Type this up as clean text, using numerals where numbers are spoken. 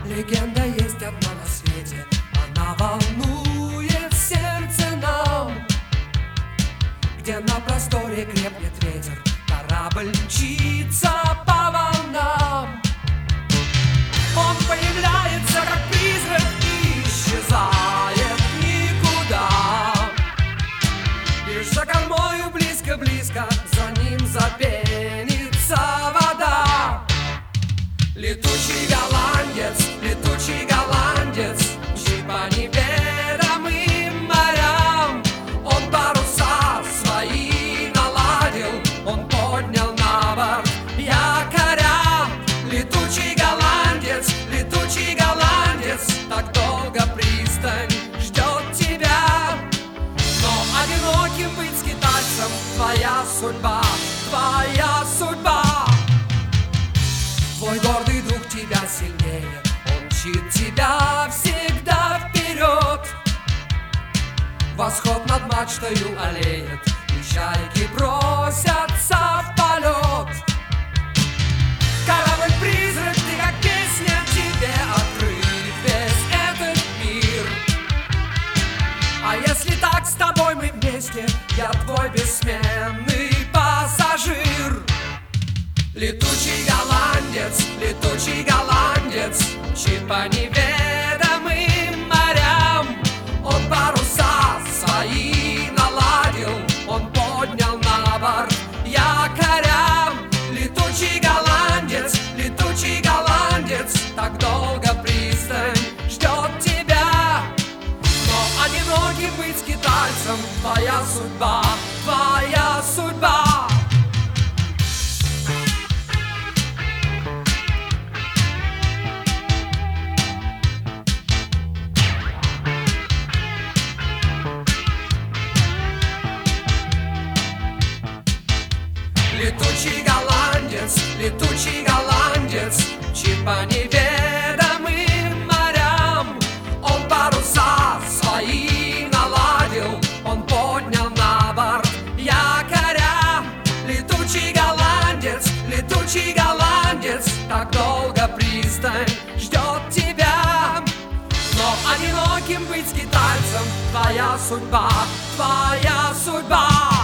Легенда есть одна на свете, она волнует сердце нам, где на просторе крепнет ветер, корабль мчится по волнам. Он появляется как призрак и исчезает никуда. Лишь за кормою близко-близко за ним запенится вода. Летучий голландец, мчит по неведомым морям. Он паруса свои наладил, он поднял на борт якоря. Летучий голландец, так долго пристань ждет тебя. Но одиноким быть скитальцем твоя судьба, твоя судьба. Твой гордый дух тебя сильнее, он мчит тебя всегда вперед. Восход над мачтою олеет, и чайки бросятся в полет. Корабль-призрак, ты как песня, тебе открыт весь этот мир. А если так с тобой мы вместе, я твой бессменный пассажир. Летучий голландец, мчит по неведомым морям. Он паруса свои наладил, он поднял на борт якоря. Летучий голландец, так долго пристань ждет тебя. Но одиноким быть скитальцем твоя судьба, твоя судьба. Летучий голландец, мчит по неведомым морям. Он паруса свои наладил, он поднял на борт якоря. Летучий голландец, так долго пристань ждет тебя. Но одиноким быть скитальцем твоя судьба, твоя судьба.